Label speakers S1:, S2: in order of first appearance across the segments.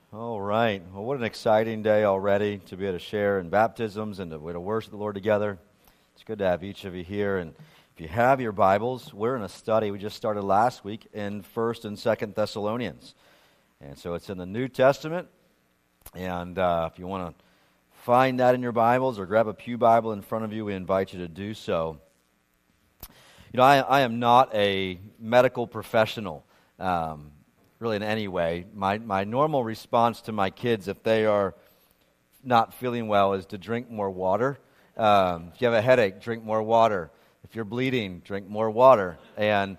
S1: All right. Well, what an exciting day already to be able to share in baptisms and to worship the Lord together. It's good to have each of you here. And if you have your Bibles, we're in a study we just started last week in 1st and 2nd Thessalonians. And so it's in the New Testament. And if you want to find that in your Bibles or grab a pew Bible in front of you, we invite you to do so. You know, I am not a medical professional. Really in any way. My normal response to my kids if they are not feeling well is to drink more water. If you have a headache, drink more water. If you're bleeding, drink more water. And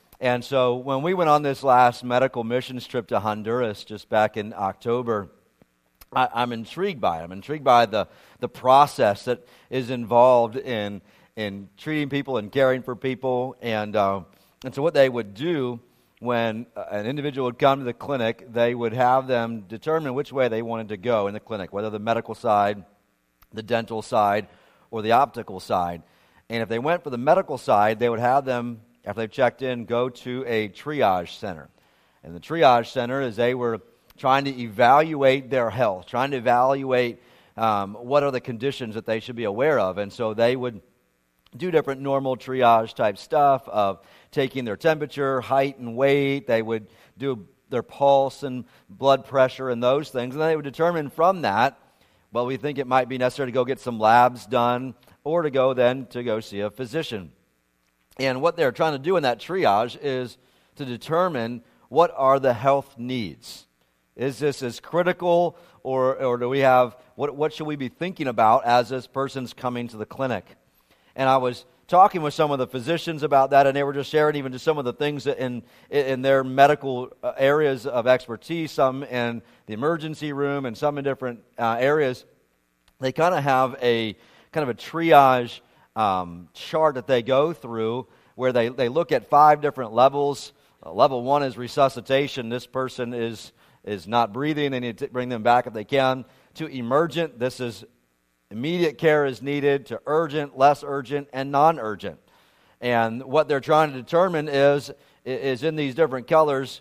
S1: so when we went on this last medical missions trip to Honduras just back in October, I'm intrigued by it. I'm intrigued by the process that is involved in treating people and caring for people. And so what they would do when an individual would come to the clinic, they would have them determine which way they wanted to go in the clinic, whether the medical side, the dental side, or the optical side. And if they went for the medical side, they would have them, after they've checked in, go to a triage center. And the triage center is they were trying to evaluate their health, trying to evaluate what are the conditions that they should be aware of. And so they would do different normal triage type stuff of taking their temperature, height, and weight. They would do their pulse and blood pressure and those things. And then they would determine from that, well, we think it might be necessary to go get some labs done or to go see a physician. And what they're trying to do in that triage is to determine what are the health needs. Is this as critical or do we have, what should we be thinking about as this person's coming to the clinic? And I was talking with some of the physicians about that, and they were just sharing even just some of the things that in their medical areas of expertise, some in the emergency room and some in different areas. They kind of have a triage chart that they go through where they look at 5 different levels. Level 1 is resuscitation. This person is not breathing. They need to bring them back if they can. To emergent, this is immediate care is needed, to urgent, less urgent, and non-urgent. And what they're trying to determine is in these different colors,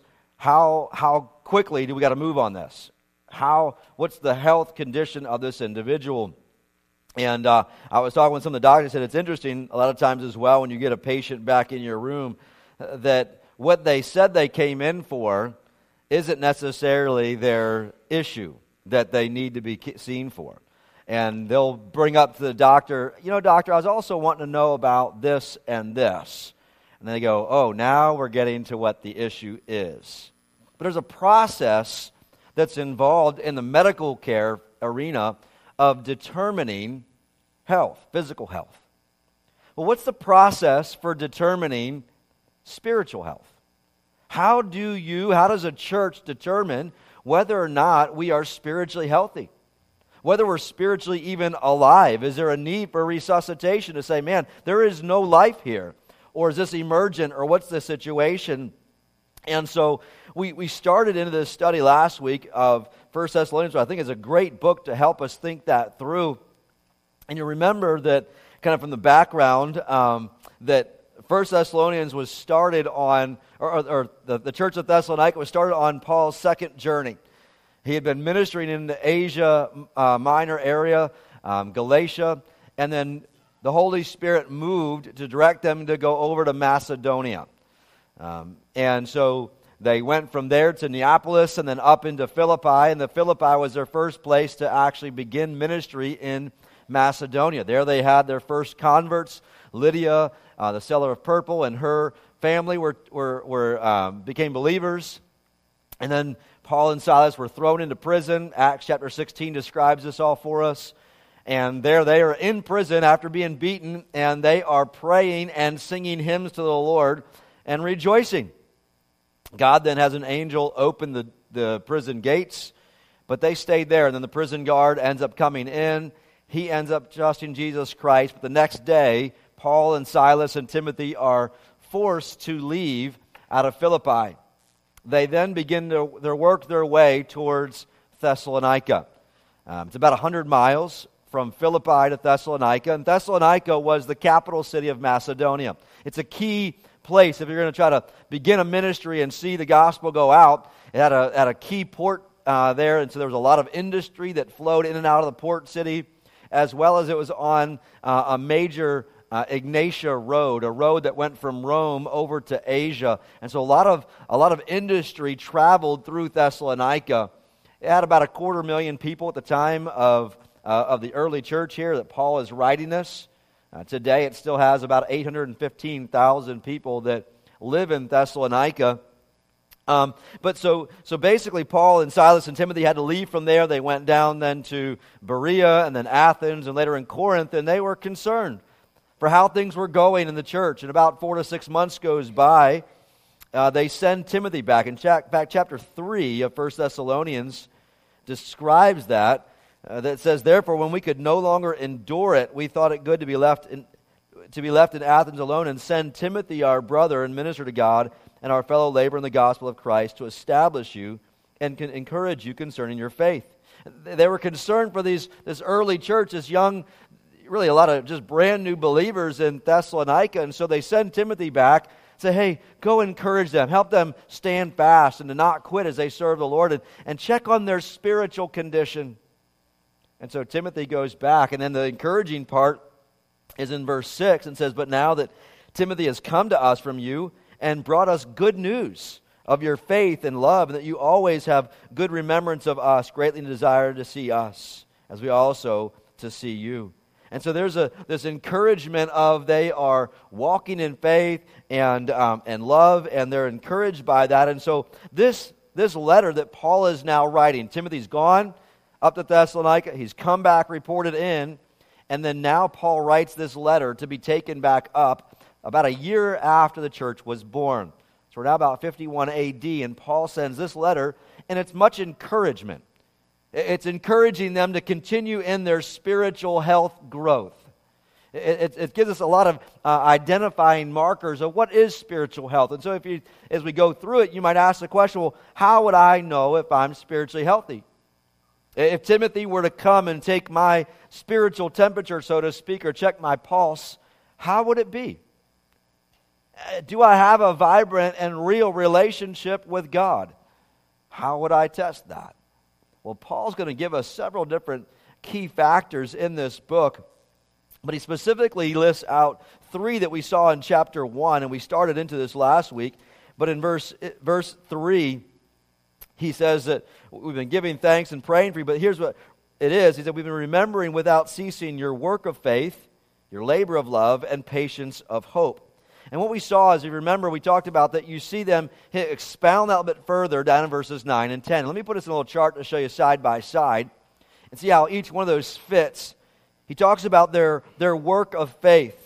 S1: how quickly do we got to move on this? What's the health condition of this individual? And I was talking with some of the doctors, and it's interesting a lot of times as well when you get a patient back in your room that what they said they came in for isn't necessarily their issue that they need to be seen for. And they'll bring up to the doctor, doctor, I was also wanting to know about this and this. And they go, oh, now we're getting to what the issue is. But there's a process that's involved in the medical care arena of determining health, physical health. Well, what's the process for determining spiritual health? How does a church determine whether or not we are spiritually healthy? Whether we're spiritually even alive. Is there a need for resuscitation to say, man, there is no life here? Or is this emergent? Or what's the situation? And so we started into this study last week of 1 Thessalonians, which I think is a great book to help us think that through. And you remember that kind of from the background that 1 Thessalonians was started on, or the church of Thessalonica was started on Paul's second journey. He had been ministering in the Asia Minor area, Galatia, and then the Holy Spirit moved to direct them to go over to Macedonia. And so they went from there to Neapolis and then up into Philippi, and the Philippi was their first place to actually begin ministry in Macedonia. There they had their first converts. Lydia, the seller of purple, and her family became believers. And then Paul and Silas were thrown into prison. Acts chapter 16 describes this all for us. And there they are in prison after being beaten, and they are praying and singing hymns to the Lord and rejoicing. God then has an angel open the prison gates, but they stayed there. And then the prison guard ends up coming in. He ends up trusting Jesus Christ. But the next day, Paul and Silas and Timothy are forced to leave out of Philippi. They then begin to work their way towards Thessalonica. It's about 100 miles from Philippi to Thessalonica, and Thessalonica was the capital city of Macedonia. It's a key place if you're going to try to begin a ministry and see the gospel go out. It had a key port there, and so there was a lot of industry that flowed in and out of the port city, as well as it was on a major Egnatia road, a road that went from Rome over to Asia. And so a lot of industry traveled through Thessalonica. It had about 250,000 people at the time of the early church here that Paul is writing this. Today it still has about 815,000 people that live in Thessalonica. But so basically Paul and Silas and Timothy had to leave from there. They went down then to Berea and then Athens and later in Corinth, and they were concerned for how things were going in the church. And about 4 to 6 months goes by. They send Timothy back. In fact, chapter 3 of 1 Thessalonians describes that. That says, therefore, when we could no longer endure it, we thought it good to be left in Athens alone and send Timothy, our brother and minister to God, and our fellow laborer in the gospel of Christ, to establish you and can encourage you concerning your faith. They were concerned for this early church, this young, really a lot of just brand new believers in Thessalonica, and so they send Timothy back, say, hey, go encourage them, help them stand fast and to not quit as they serve the Lord, and check on their spiritual condition. And so Timothy goes back, and then the encouraging part is in verse 6, and says, but now that Timothy has come to us from you and brought us good news of your faith and love, and that you always have good remembrance of us, greatly desire to see us, as we also to see you. And so there's this encouragement of they are walking in faith and love, and they're encouraged by that. And so this letter that Paul is now writing, Timothy's gone up to Thessalonica, he's come back, reported in, and then now Paul writes this letter to be taken back up about a year after the church was born. So we're now about 51 AD, and Paul sends this letter, and it's much encouragement. It's encouraging them to continue in their spiritual health growth. It gives us a lot of identifying markers of what is spiritual health. And so as we go through it, you might ask the question, well, how would I know if I'm spiritually healthy? If Timothy were to come and take my spiritual temperature, so to speak, or check my pulse, how would it be? Do I have a vibrant and real relationship with God? How would I test that? Well, Paul's going to give us several different key factors in this book, but he specifically lists out 3 that we saw in chapter 1, and we started into this last week. But in verse 3, he says that we've been giving thanks and praying for you, but here's what it is. He said, we've been remembering without ceasing your work of faith, your labor of love, and patience of hope. And what we saw, as you remember, we talked about that you see them expound that a little bit further down in verses 9 and 10. Let me put this in a little chart to show you side by side and see how each one of those fits. He talks about their work of faith.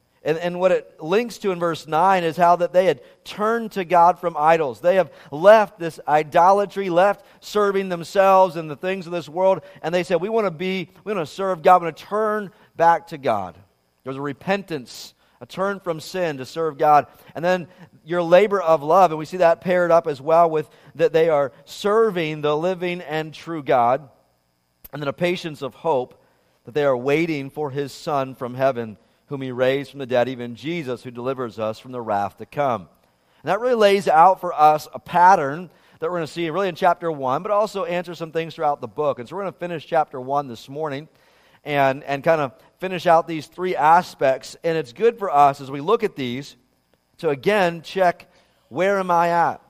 S1: And what it links to in verse 9 is how that they had turned to God from idols. They have left this idolatry, left serving themselves and the things of this world, and they said, we want to serve God, we want to turn back to God. There's a repentance, a turn from sin to serve God. And then your labor of love, and we see that paired up as well with that they are serving the living and true God. And then a patience of hope, that they are waiting for His Son from heaven, whom He raised from the dead, even Jesus, who delivers us from the wrath to come. And that really lays out for us a pattern that we're going to see really in chapter 1, but also answer some things throughout the book. And so we're going to finish chapter 1 this morning and kind of finish out these 3 aspects. And it's good for us as we look at these to again check, where am I at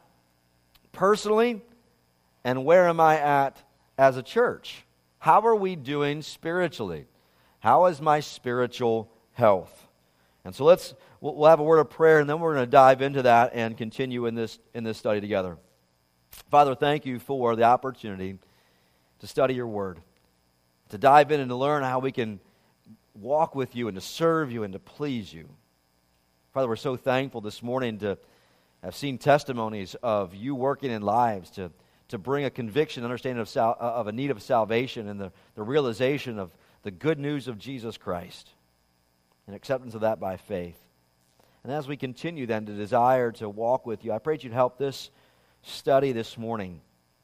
S1: personally, and where am I at as a church? How are we doing spiritually? How is my spiritual health? And so we'll have a word of prayer, and then we're going to dive into that and continue in this study together. Father, thank you for the opportunity to study your word, to dive in and to learn how we can walk with you and to serve you and to please you. Father, we're so thankful this morning to have seen testimonies of you working in lives to bring a conviction, understanding of a need of salvation and the realization of the good news of Jesus Christ and acceptance of that by faith. And as we continue then to desire to walk with you, I pray that you'd help this study this morning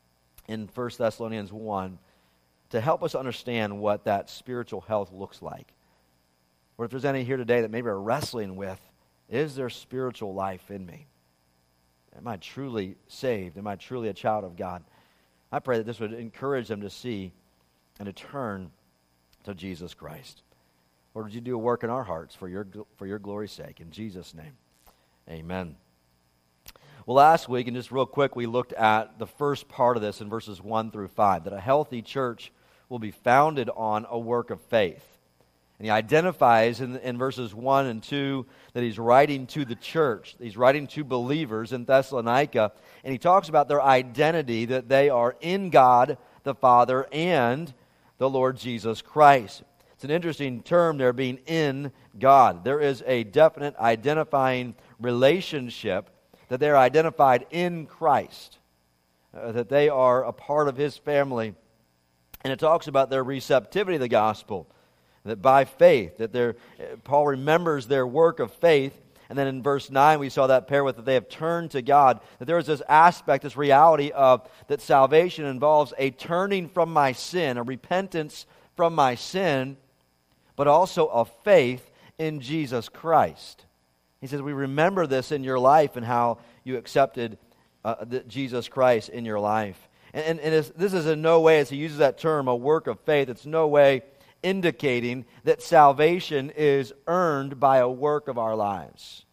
S1: in 1 Thessalonians 1 to help us understand what that spiritual health looks like. Or if there's any here today that maybe are wrestling with, is there spiritual life in me? Am I truly saved? Am I truly a child of God? I pray that this would encourage them to see and to turn to Jesus Christ. Lord, would you do a work in our hearts for your glory's sake? In Jesus' name, amen. Well, last week, and just real quick, we looked at the first part of this in verses 1 through 5, that a healthy church will be founded on a work of faith. And he identifies in verses 1 and 2 that he's writing to the church. He's writing to believers in Thessalonica, and he talks about their identity, that they are in God the Father and the Lord Jesus Christ. It's an interesting term there, being in God. There is a definite identifying relationship that they are identified in Christ, that they are a part of His family. And it talks about their receptivity to the gospel, that by faith, that Paul remembers their work of faith. And then in verse 9, we saw that pair with that they have turned to God, that there is this aspect, this reality of that salvation involves a turning from my sin, a repentance from my sin, but also a faith in Jesus Christ. He says, we remember this in your life and how you accepted Jesus Christ in your life. And this is in no way, as he uses that term, a work of faith, it's no way indicating that salvation is earned by a work of our lives.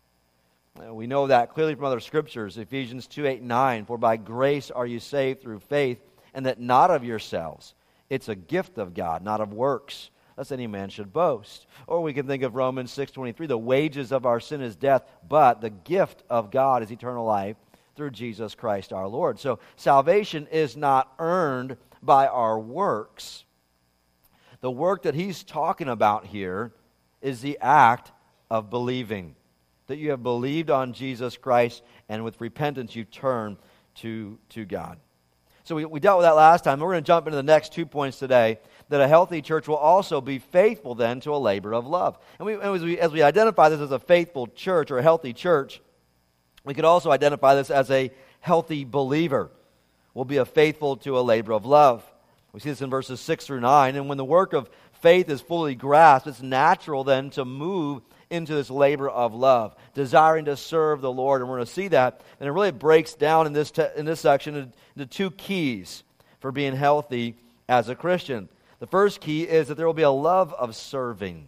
S1: We know that clearly from other scriptures, Ephesians 2:8-9, for by grace are you saved through faith, and that not of yourselves. It's a gift of God, not of works, lest any man should boast. Or we can think of Romans 6:23, the wages of our sin is death, but the gift of God is eternal life through Jesus Christ our Lord. So salvation is not earned by our works. The work that he's talking about here is the act of believing, that you have believed on Jesus Christ, and with repentance you turn to God. So we dealt with that last time. We're going to jump into the next 2 points today, that a healthy church will also be faithful then to a labor of love. And as we identify this as a faithful church or a healthy church, we could also identify this as a healthy believer will be faithful to a labor of love. We see this in verses 6 through 9. And when the work of faith is fully grasped, it's natural then to move into this labor of love, desiring to serve the Lord. And we're going to see that. And it really breaks down in this section into two keys for being healthy as a Christian. The first key is that there will be a love of serving.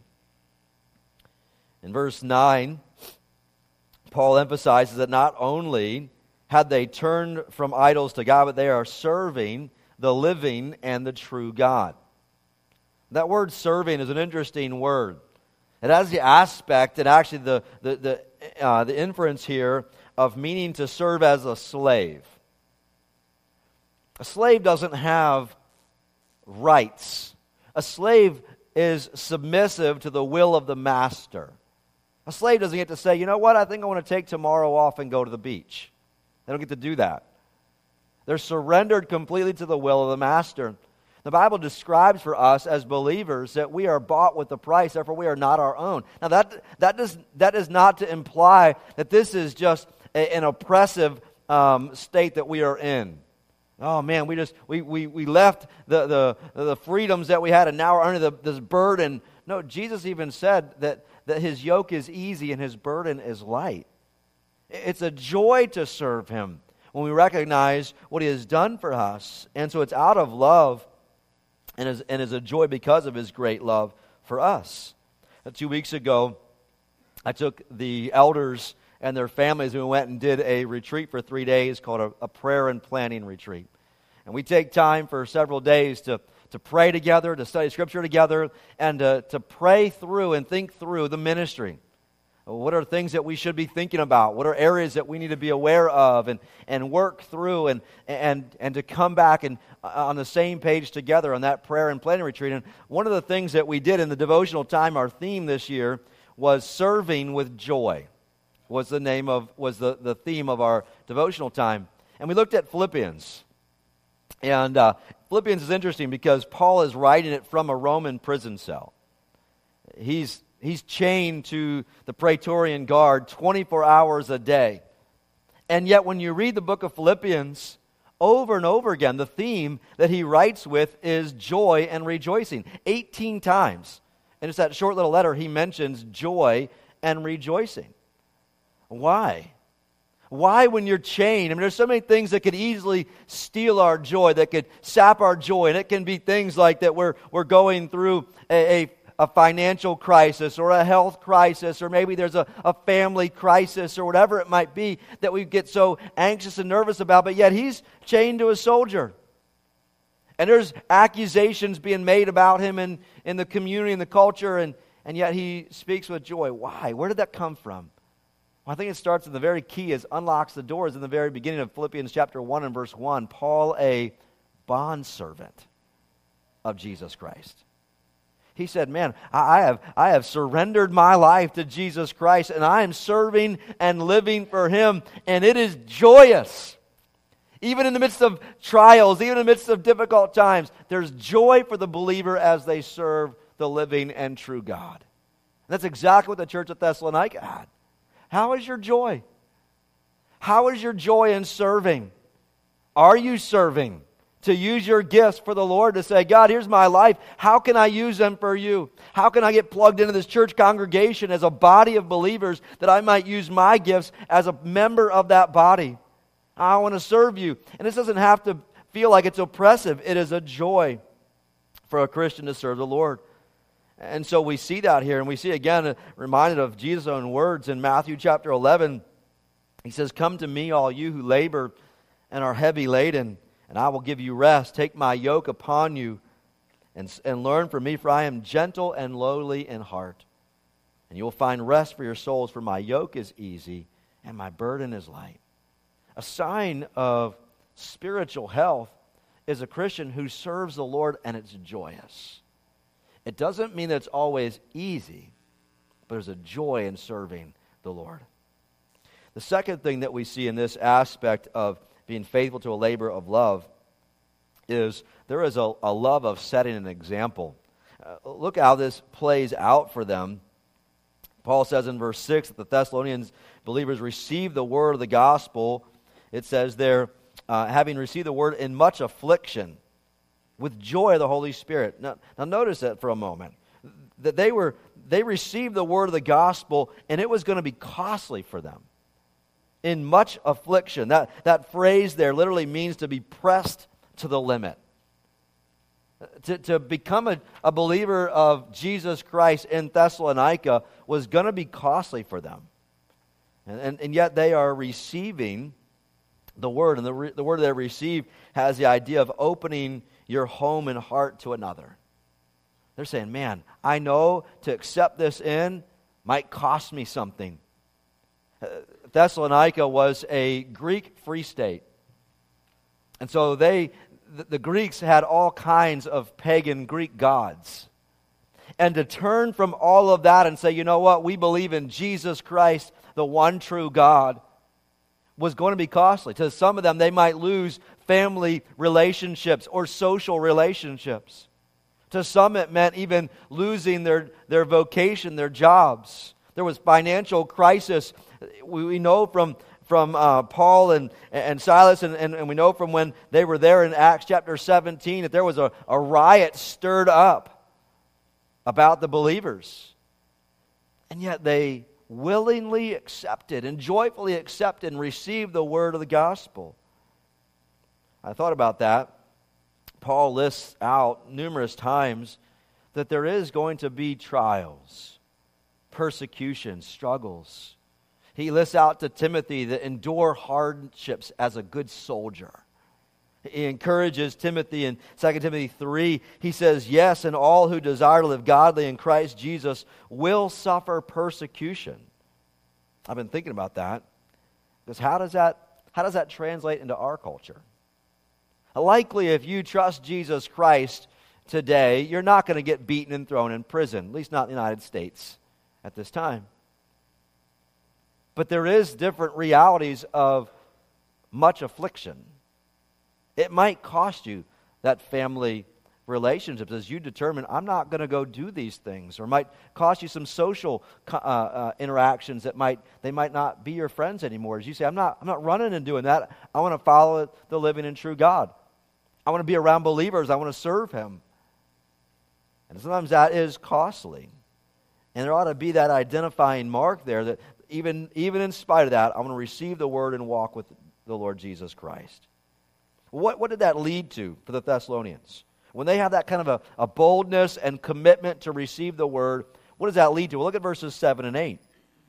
S1: In verse 9, Paul emphasizes that not only had they turned from idols to God, but they are serving the living and the true God. That word serving is an interesting word. It has the aspect and actually the inference here of meaning to serve as a slave. A slave doesn't have rights. A slave is submissive to the will of the master. A slave doesn't get to say, you know what, I think I want to take tomorrow off and go to the beach. They don't get to do that. They're surrendered completely to the will of the master. The Bible describes for us as believers that we are bought with a price, therefore we are not our own. Now that is not to imply that this is just an oppressive state that we are in. Oh man, we left the freedoms that we had, and now we're under this burden. No, Jesus even said that his yoke is easy and his burden is light. It's a joy to serve him when we recognize what he has done for us. And so it's out of love and is a joy because of his great love for us. 2 weeks ago, I took the elders and their families, and we went and did a retreat for 3 days called a prayer and planning retreat. And we take time for several days to pray together, to study Scripture together, and to pray through and think through the ministry. What are things that we should be thinking about? What are areas that we need to be aware of and work through and to come back and on the same page together on that prayer and planning retreat? And one of the things that we did in the devotional time, our theme this year, was serving with joy. Was the theme of our devotional time. And we looked at Philippians. And Philippians is interesting because Paul is writing it from a Roman prison cell. He's chained to the Praetorian Guard 24 hours a day. And yet when you read the book of Philippians, over and over again, the theme that he writes with is joy and rejoicing. 18 times. And it's that short little letter he mentions joy and rejoicing. Why? Why when you're chained? I mean, there's so many things that could easily steal our joy, that could sap our joy. And it can be things like that we're going through a financial crisis or a health crisis, or maybe there's a family crisis or whatever it might be that we get so anxious and nervous about. But yet he's chained to a soldier. And there's accusations being made about him in the community and the culture, and yet he speaks with joy. Why? Where did that come from? Well, I think it starts in the very key, is unlocks the doors in the very beginning of Philippians chapter 1 and verse 1. Paul, a bondservant of Jesus Christ. He said, man, I have surrendered my life to Jesus Christ, and I am serving and living for Him, and it is joyous. Even in the midst of trials, even in the midst of difficult times, there's joy for the believer as they serve the living and true God. And that's exactly what the church at Thessalonica had. How is your joy? How is your joy in serving? Are you serving to use your gifts for the Lord, to say, God, here's my life. How can I use them for you? How can I get plugged into this church congregation as a body of believers that I might use my gifts as a member of that body? I want to serve you. And this doesn't have to feel like it's oppressive. It is a joy for a Christian to serve the Lord. And so we see that here, and we see again reminded of Jesus' own words in Matthew chapter 11. He says, come to me, all you who labor and are heavy laden, and I will give you rest. Take my yoke upon you and learn from me, for I am gentle and lowly in heart. And you will find rest for your souls, for my yoke is easy and my burden is light. A sign of spiritual health is a Christian who serves the Lord and it's joyous. It doesn't mean that it's always easy, but there's a joy in serving the Lord. The second thing that we see in this aspect of being faithful to a labor of love is there is a love of setting an example. Look how this plays out for them. Paul says in verse 6 that the Thessalonians believers received the word of the gospel. It says there, having received the word in much affliction, with joy of the Holy Spirit. Now notice that for a moment. That they received the word of the gospel, and it was going to be costly for them. In much affliction. That phrase there literally means to be pressed to the limit. To become a believer of Jesus Christ in Thessalonica was going to be costly for them. And yet they are receiving the word. And the word they receive has the idea of opening your home and heart to another. They're saying, man, I know to accept this in might cost me something. Thessalonica was a Greek free state. And so the Greeks had all kinds of pagan Greek gods. And to turn from all of that and say, you know what, we believe in Jesus Christ, the one true God, was going to be costly. To some of them, they might lose family relationships or social relationships. To some, it meant even losing their vocation, their jobs. There was financial crisis. We know from Paul and Silas, and we know from when they were there in Acts chapter 17 that there was a riot stirred up about the believers. And yet they willingly accepted and joyfully accepted and received the word of the gospel. I thought about that. Paul lists out numerous times that there is going to be trials, persecution, struggles. He lists out to Timothy that endure hardships as a good soldier. He encourages Timothy in 2 Timothy 3. He says, yes, and all who desire to live godly in Christ Jesus will suffer persecution. I've been thinking about that. Because how does that translate into our culture? Likely, if you trust Jesus Christ today, you're not going to get beaten and thrown in prison, at least not in the United States at this time. But there is different realities of much affliction. It might cost you that family relationships as you determine, I'm not going to go do these things. Or might cost you some social interactions that they might not be your friends anymore. As you say, I'm not running and doing that. I want to follow the living and true God. I want to be around believers. I want to serve Him. And sometimes that is costly. And there ought to be that identifying mark there that even in spite of that, I'm going to receive the word and walk with the Lord Jesus Christ. What did that lead to for the Thessalonians? When they have that kind of a boldness and commitment to receive the word, what does that lead to? Well, look at verses 7 and 8.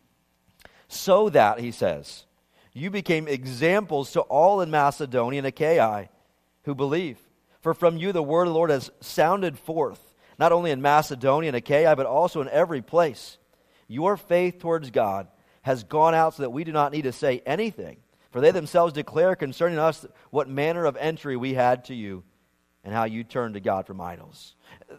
S1: So that, he says, you became examples to all in Macedonia and Achaia who believe. For from you the word of the Lord has sounded forth, not only in Macedonia and Achaia, but also in every place. Your faith towards God has gone out so that we do not need to say anything. For they themselves declare concerning us what manner of entry we had to you and how you turned to God from idols.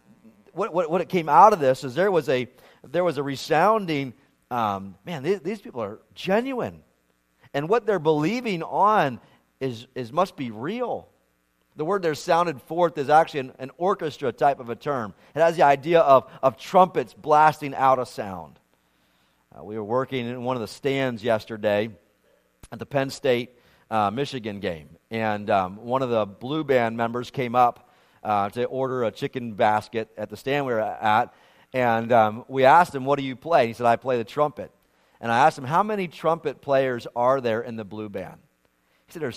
S1: What it came out of this is there was a resounding, these people are genuine. And what they're believing on is must be real. The word there, sounded forth, is actually an orchestra type of a term. It has the idea of trumpets blasting out a sound. We were working in one of the stands yesterday at the Penn State Michigan game. And one of the Blue Band members came up to order a chicken basket at the stand we were at. And we asked him, what do you play? And he said, I play the trumpet. And I asked him, how many trumpet players are there in the Blue Band? He said, there's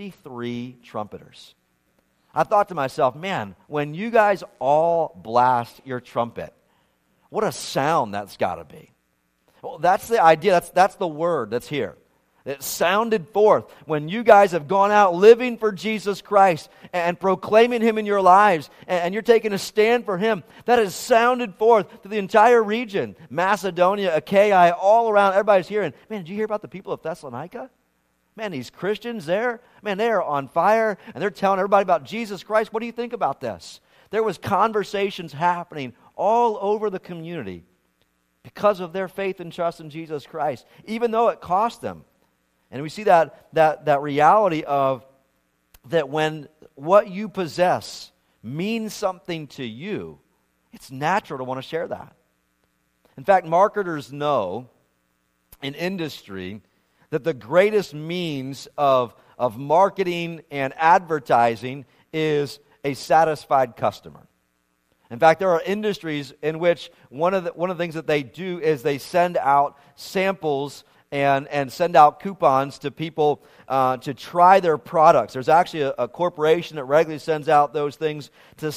S1: 63 trumpeters. I thought to myself, man, when you guys all blast your trumpet, what a sound that's got to be. Well, that's the idea. That's the word that's here. It sounded forth when you guys have gone out living for Jesus Christ and proclaiming Him in your lives, and you're taking a stand for Him. That has sounded forth to the entire region. Macedonia, Achaia, all around, everybody's hearing. Man, did you hear about the people of Thessalonica? Man, these Christians there, man, they are on fire, and they're telling everybody about Jesus Christ. What do you think about this? There was conversations happening all over the community because of their faith and trust in Jesus Christ, even though it cost them. And we see that reality of that when what you possess means something to you, it's natural to want to share that. In fact, marketers know in industry that the greatest means of marketing and advertising is a satisfied customer. In fact, there are industries in which one of the things that they do is they send out samples and send out coupons to people to try their products. There's actually a corporation that regularly sends out those things to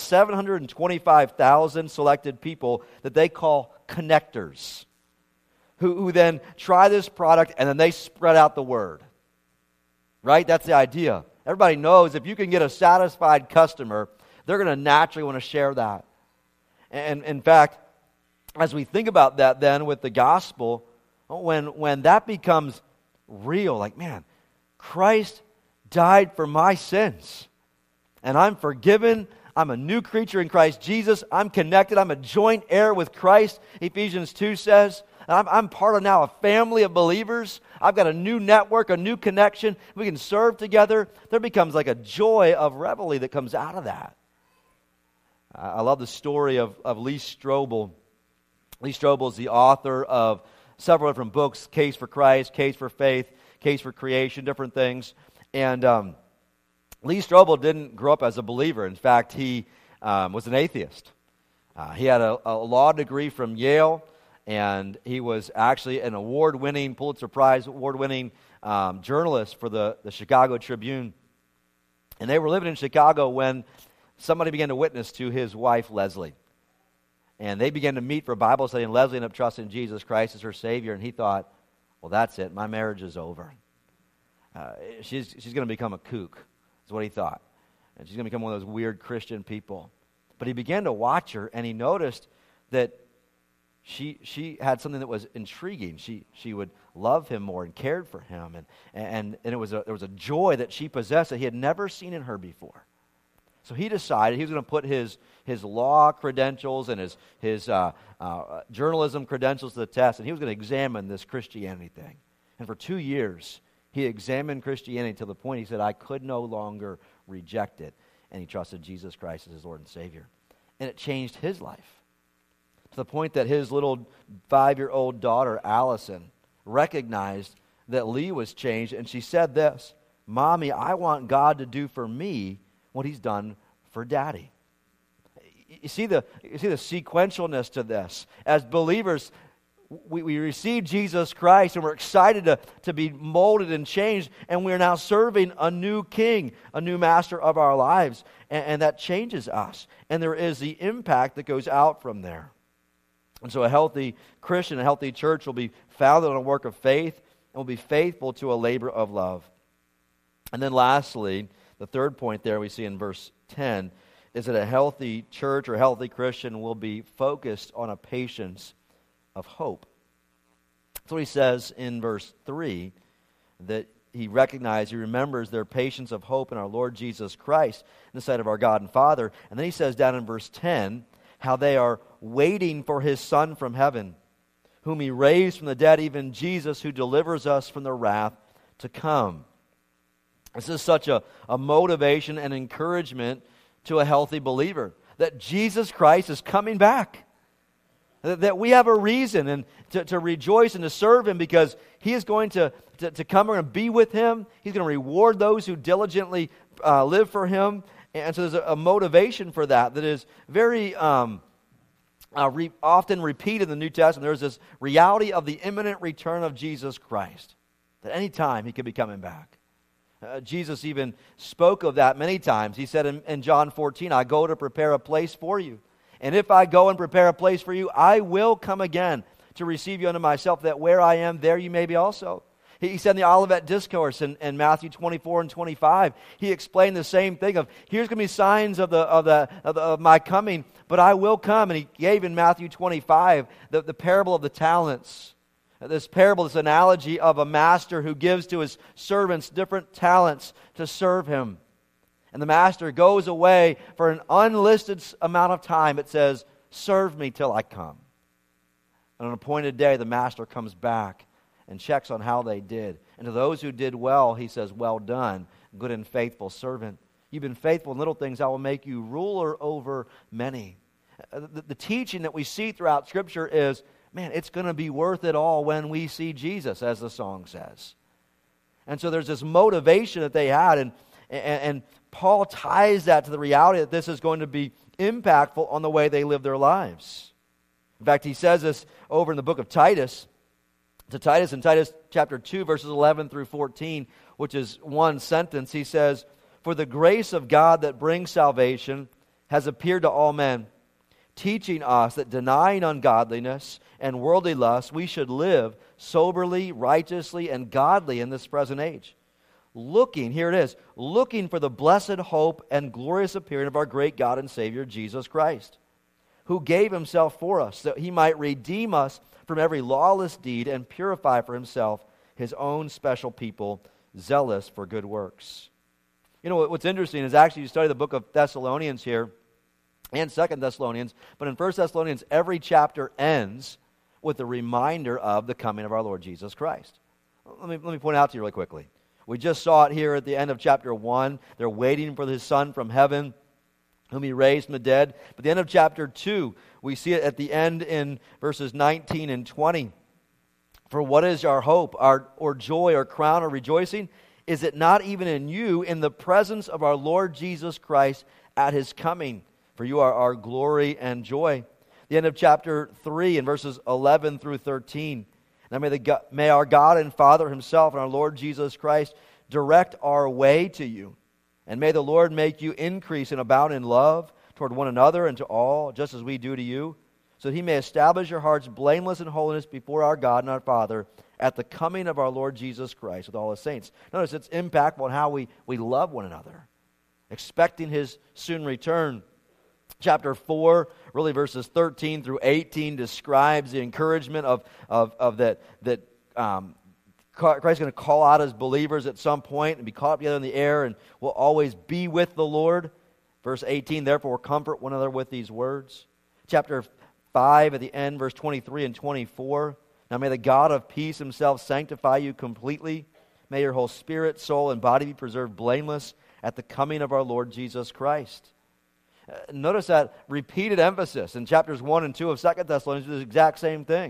S1: 725,000 selected people that they call connectors, who then try this product and then they spread out the word. Right? That's the idea. Everybody knows if you can get a satisfied customer, they're going to naturally want to share that. And in fact, as we think about that then with the gospel, when that becomes real, like, man, Christ died for my sins, and I'm forgiven, I'm a new creature in Christ Jesus, I'm connected, I'm a joint heir with Christ, Ephesians 2 says, I'm part of now a family of believers, I've got a new network, a new connection, we can serve together, there becomes like a joy of revelry that comes out of that. I love the story of Lee Strobel. Lee Strobel is the author of several different books, Case for Christ, Case for Faith, Case for Creation, different things. And Lee Strobel didn't grow up as a believer. In fact, he was an atheist. He had a law degree from Yale, and he was actually an award-winning, Pulitzer Prize award-winning journalist for the Chicago Tribune. And they were living in Chicago when somebody began to witness to his wife, Leslie. And they began to meet for a Bible study, and Leslie ended up trusting Jesus Christ as her Savior, and he thought, well, that's it. My marriage is over. She's going to become a kook, is what he thought. And she's going to become one of those weird Christian people. But he began to watch her, and he noticed that she had something that was intriguing. She would love him more and cared for him, and there was a joy that she possessed that he had never seen in her before. So he decided he was going to put his law credentials and his journalism credentials to the test, and he was going to examine this Christianity thing. And for 2 years, he examined Christianity to the point he said, I could no longer reject it. And he trusted Jesus Christ as his Lord and Savior. And it changed his life. To the point that his little 5-year-old daughter, Allison, recognized that Lee was changed, and she said this, Mommy, I want God to do for me what He's done for Daddy. You see the sequentialness to this. As believers, we received Jesus Christ, and we're excited to be molded and changed, and we're now serving a new king, a new master of our lives, and that changes us. And there is the impact that goes out from there. And so a healthy Christian, a healthy church will be founded on a work of faith and will be faithful to a labor of love. And then lastly, the third point there we see in verse 10 is that a healthy church or a healthy Christian will be focused on a patience of hope. That's what he says in verse 3, that he remembers their patience of hope in our Lord Jesus Christ in the sight of our God and Father. And then he says down in verse 10, how they are waiting for his Son from heaven, whom he raised from the dead, even Jesus, who delivers us from the wrath to come. This is such a motivation and encouragement to a healthy believer, that Jesus Christ is coming back. That we have a reason and to rejoice and to serve him, because he is going to come and be with him. He's going to reward those who diligently live for him. And so there's a motivation for that is very often repeated in the New Testament. There's this reality of the imminent return of Jesus Christ, that any time he could be coming back. Jesus even spoke of that many times. He said in John 14, I go to prepare a place for you. And if I go and prepare a place for you, I will come again to receive you unto myself, that where I am, there you may be also. He said in the Olivet Discourse in Matthew 24 and 25, he explained the same thing of, here's going to be signs of my coming, but I will come. And he gave in Matthew 25 the parable of the talents. This parable, this analogy of a master who gives to his servants different talents to serve him. And the master goes away for an unlisted amount of time. It says, serve me till I come. And on an appointed day, the master comes back and checks on how they did. And to those who did well, he says, well done, good and faithful servant. You've been faithful in little things, I will make you ruler over many. The teaching that we see throughout Scripture is, man, it's going to be worth it all when we see Jesus, as the song says. And so there's this motivation that they had, and Paul ties that to the reality that this is going to be impactful on the way they live their lives. In fact, he says this over in the book of Titus, to Titus in Titus chapter 2, verses 11 through 14, which is one sentence. He says, for the grace of God that brings salvation has appeared to all men, teaching us that denying ungodliness and worldly lust, we should live soberly, righteously, and godly in this present age. Looking for the blessed hope and glorious appearing of our great God and Savior, Jesus Christ, who gave himself for us, that he might redeem us from every lawless deed and purify for himself his own special people, zealous for good works. You know, what's interesting is actually you study the book of Thessalonians here, and 2 Thessalonians, but in 1 Thessalonians, every chapter ends with a reminder of the coming of our Lord Jesus Christ. Let me point out to you really quickly. We just saw it here at the end of chapter 1. They're waiting for his Son from heaven, whom he raised from the dead. But the end of chapter 2, we see it at the end in verses 19 and 20. For what is our hope, or joy, or crown, or rejoicing? Is it not even in you, in the presence of our Lord Jesus Christ at his coming? For you are our glory and joy. The end of chapter 3 in verses 11 through 13. Now may our God and Father himself and our Lord Jesus Christ direct our way to you. And may the Lord make you increase and abound in love toward one another and to all, just as we do to you, so that he may establish your hearts blameless in holiness before our God and our Father at the coming of our Lord Jesus Christ with all his saints. Notice its impact on how we love one another, expecting his soon return. Chapter 4, really verses 13 through 18, describes the encouragement of that Christ is going to call out his believers at some point and be caught up together in the air and will always be with the Lord. Verse 18, therefore comfort one another with these words. Chapter 5 at the end, verse 23 and 24. Now may the God of peace himself sanctify you completely. May your whole spirit, soul, and body be preserved blameless at the coming of our Lord Jesus Christ. Notice that repeated emphasis in chapters 1 and 2 of 2 Thessalonians is the exact same thing.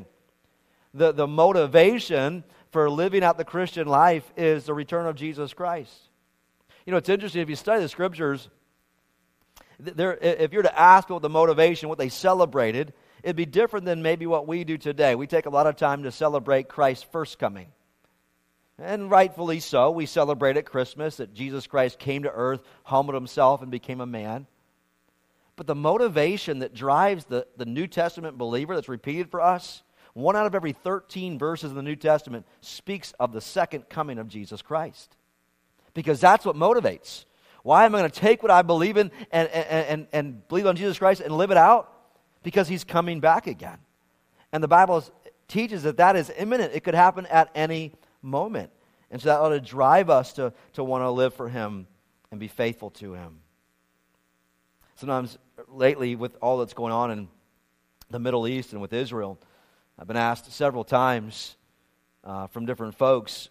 S1: The motivation for living out the Christian life is the return of Jesus Christ. You know, it's interesting, if you study the Scriptures, if you're to ask what the motivation, what they celebrated, it'd be different than maybe what we do today. We take a lot of time to celebrate Christ's first coming. And rightfully so. We celebrate at Christmas that Jesus Christ came to earth, humbled himself, and became a man. But the motivation that drives the New Testament believer that's repeated for us, 1 out of every 13 verses in the New Testament speaks of the second coming of Jesus Christ. Because that's what motivates. Why am I going to take what I believe in and believe on Jesus Christ and live it out? Because he's coming back again. And the Bible teaches that is imminent. It could happen at any moment. And so that ought to drive us to want to live for him and be faithful to him. Sometimes lately, with all that's going on in the Middle East and with Israel, I've been asked several times from different folks,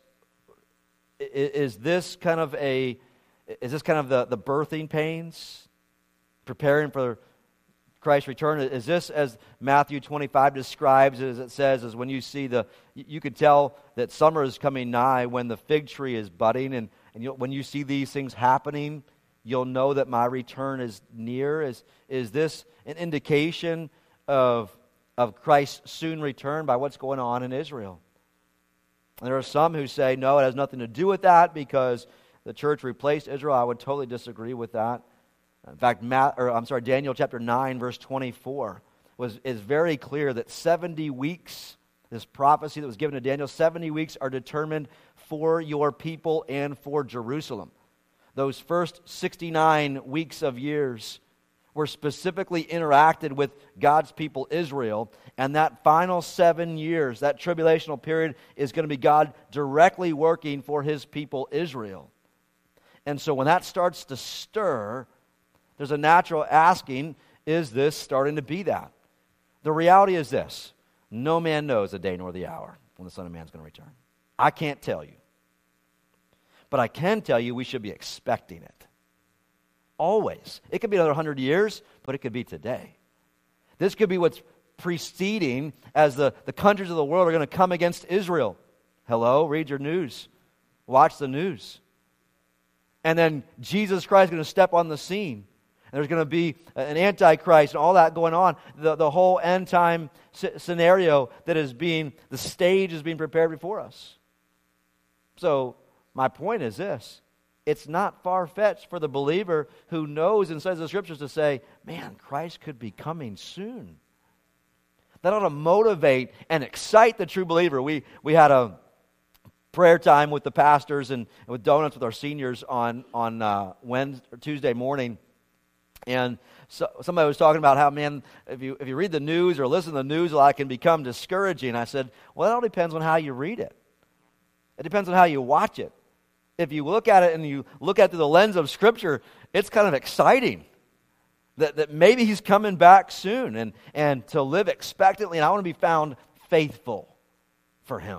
S1: is this kind of the birthing pains, preparing for Christ's return? Is this, as Matthew 25 describes, as it says, is when you see you could tell that summer is coming nigh when the fig tree is budding, and when you see these things happening, you'll know that my return is near. Is this an indication of Christ's soon return by what's going on in Israel? And there are some who say, no, it has nothing to do with that because the church replaced Israel. I would totally disagree with that. In fact, Daniel chapter 9, verse 24 is very clear that 70 weeks, this prophecy that was given to Daniel, 70 weeks are determined for your people and for Jerusalem. Those first 69 weeks of years were specifically interacted with God's people Israel, and that final 7 years, that tribulational period, is going to be God directly working for his people Israel. And so when that starts to stir, there's a natural asking, is this starting to be that? The reality is this: no man knows the day nor the hour when the Son of Man is going to return. I can't tell you. But I can tell you we should be expecting it. Always. It could be another 100 years, but it could be today. This could be what's preceding as the countries of the world are going to come against Israel. Hello? Read your news. Watch the news. And then Jesus Christ is going to step on the scene. And there's going to be an antichrist and all that going on. The whole end time scenario that is the stage is being prepared before us. So, my point is this: it's not far-fetched for the believer who knows and says the Scriptures to say, man, Christ could be coming soon. That ought to motivate and excite the true believer. We had a prayer time with the pastors and with donuts with our seniors on Wednesday or Tuesday morning. And so somebody was talking about how, man, if you read the news or listen to the news, it can become discouraging. I said, well, it all depends on how you read it. It depends on how you watch it. If you look at it and you look at it through the lens of Scripture, it's kind of exciting that maybe he's coming back soon, and to live expectantly. And I want to be found faithful for him.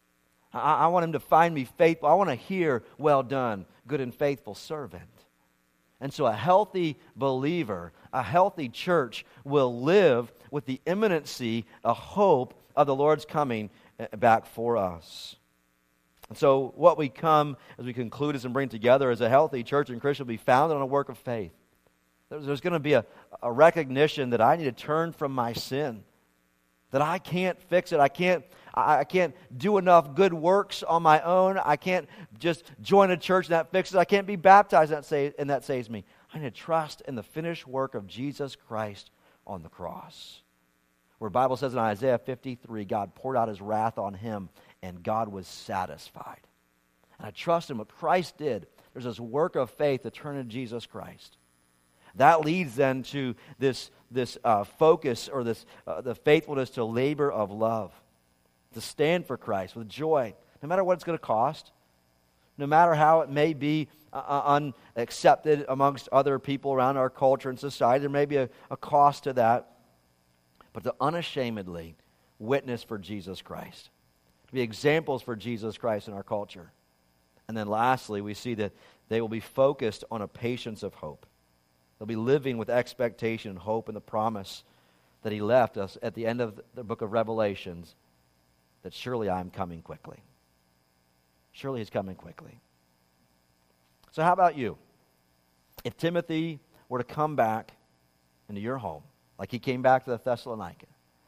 S1: I want him to find me faithful. I want to hear, well done, good and faithful servant. And so a healthy believer, a healthy church will live with the imminency, a hope of the Lord's coming back for us. And so what we come, as we conclude this and bring together as a healthy church and Christian, will be founded on a work of faith. There's going to be a recognition that I need to turn from my sin, that I can't fix it. I can't do enough good works on my own. I can't just join a church and that fixes it. I can't be baptized and that saves me. I need to trust in the finished work of Jesus Christ on the cross. Where the Bible says in Isaiah 53, God poured out his wrath on him, and God was satisfied. And I trust in what Christ did. There's this work of faith to turn to Jesus Christ. That leads then to this focus, or the faithfulness to labor of love, to stand for Christ with joy, no matter what it's going to cost, no matter how it may be unaccepted amongst other people around our culture and society. There may be a cost to that, but to unashamedly witness for Jesus Christ, to be examples for Jesus Christ in our culture. And then lastly, we see that they will be focused on a patience of hope. They'll be living with expectation and hope in the promise that he left us at the end of the book of Revelations, that surely I am coming quickly. Surely he's coming quickly. So how about you? If Timothy were to come back into your home, like he came back to the Thessalonica,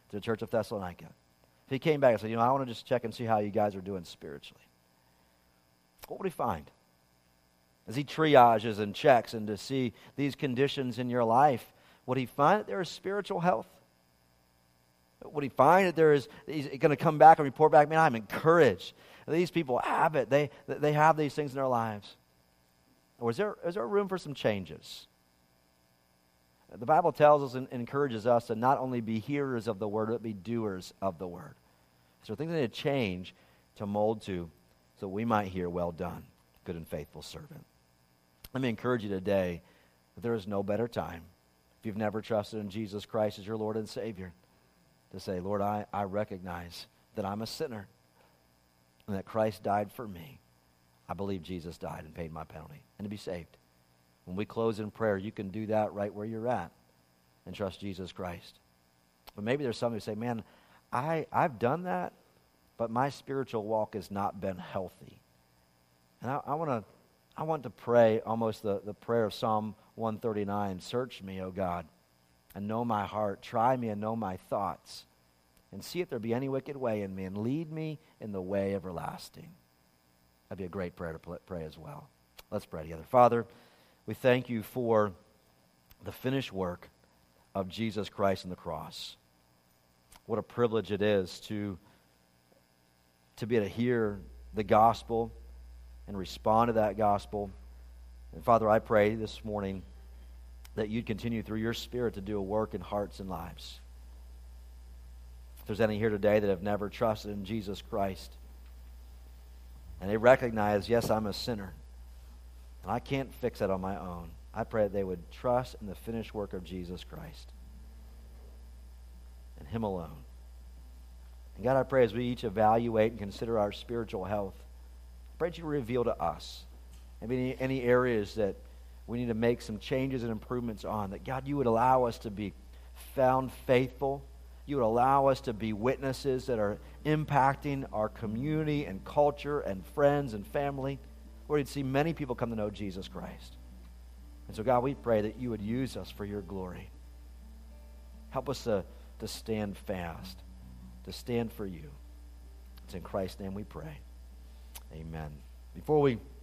S1: to the church of Thessalonica, if he came back and said, I want to just check and see how you guys are doing spiritually, what would he find? As he triages and checks and to see these conditions in your life, would he find that there is spiritual health? Would he find that he's going to come back and report back, man, I'm encouraged. These people have it. They have these things in their lives. Or is there room for some changes? The Bible tells us and encourages us to not only be hearers of the word, but be doers of the word. So things need to change to mold to so we might hear, well done, good and faithful servant. Let me encourage you today that there is no better time, if you've never trusted in Jesus Christ as your Lord and Savior, to say, Lord, I recognize that I'm a sinner and that Christ died for me. I believe Jesus died and paid my penalty, and to be saved. When we close in prayer, you can do that right where you're at and trust Jesus Christ. But maybe there's some who say, man, I've done that, but my spiritual walk has not been healthy. And I want to pray almost the prayer of Psalm 139. Search me, O God, and know my heart. Try me and know my thoughts. And see if there be any wicked way in me, and lead me in the way everlasting. That'd be a great prayer to pray as well. Let's pray together. Father, we thank you for the finished work of Jesus Christ on the cross. What a privilege it is to be able to hear the gospel and respond to that gospel. And Father, I pray this morning that you'd continue through your Spirit to do a work in hearts and lives. If there's any here today that have never trusted in Jesus Christ, and they recognize, yes, I'm a sinner, and I can't fix that on my own, I pray that they would trust in the finished work of Jesus Christ and him alone. And God, I pray as we each evaluate and consider our spiritual health, I pray that you reveal to us maybe any areas that we need to make some changes and improvements on, that God, you would allow us to be found faithful. You would allow us to be witnesses that are impacting our community and culture and friends and family, where you'd see many people come to know Jesus Christ. And so, God, we pray that you would use us for your glory. Help us to stand fast, to stand for you. It's in Christ's name we pray. Amen. Before we